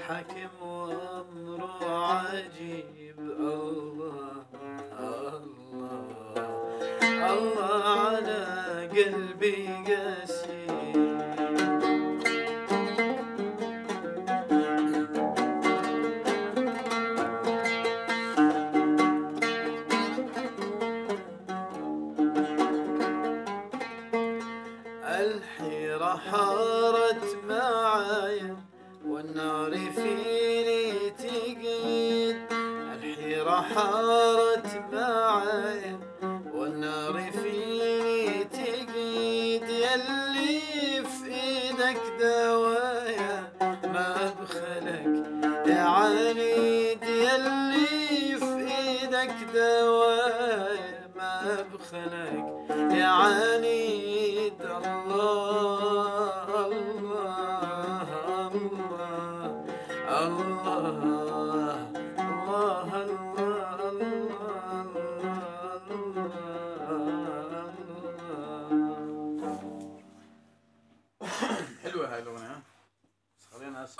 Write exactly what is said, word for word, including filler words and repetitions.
حكم وأمره عجيب. الله الله الله على قلبي قاسي. الحيرة حارت معايا والنار فيني تقيد. الحيرة حارت معايا والنار فيني تقيد. يلي في ايدك دوايا ما بخلك يا عنيد. يلي في ايدك دوايا ما بخلك يا عنيد. الله الله الله الله